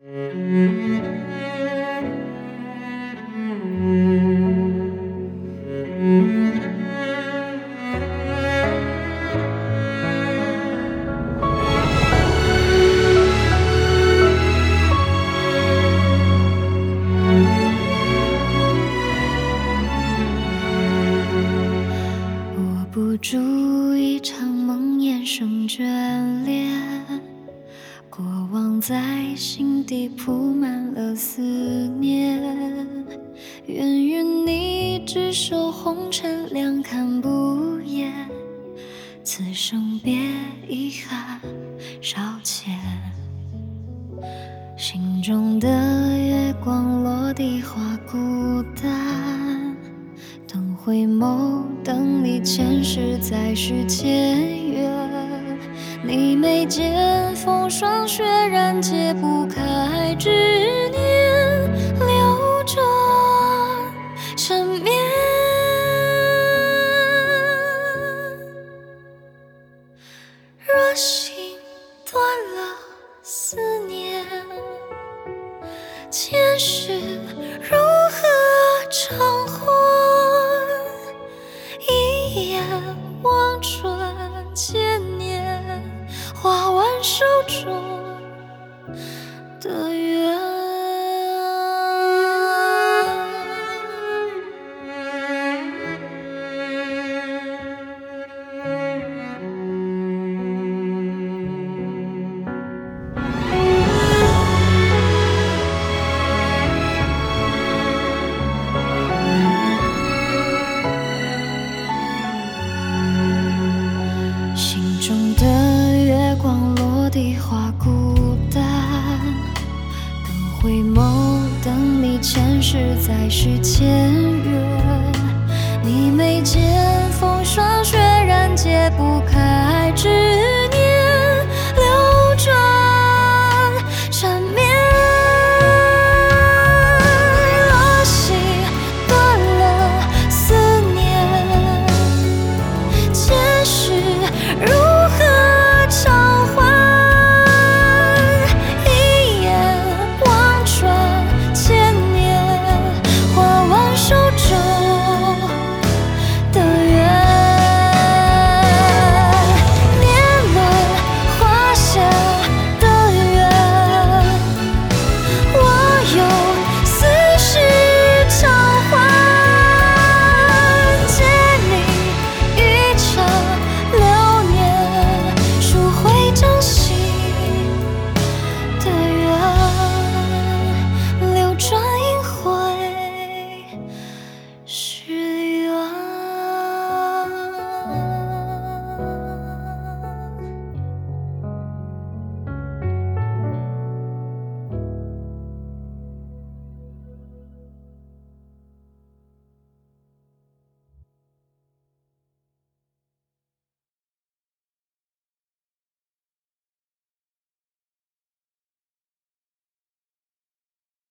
握不住一场梦魇生眷恋，过往在心底铺满了思念，愿与你执手红尘，两看不厌，此生别遗憾少牵。心中的月光落地花孤单，等回眸，等你前世再续前缘。你眉间风霜雪染，解不开执念，流转缠绵。若心断了思念，前世如何偿还？一眼望穿千年，画完手中的缘。心中的月光落地花孤单，等回眸，等你前世再续前缘。你眉间风霜雪染，解不开执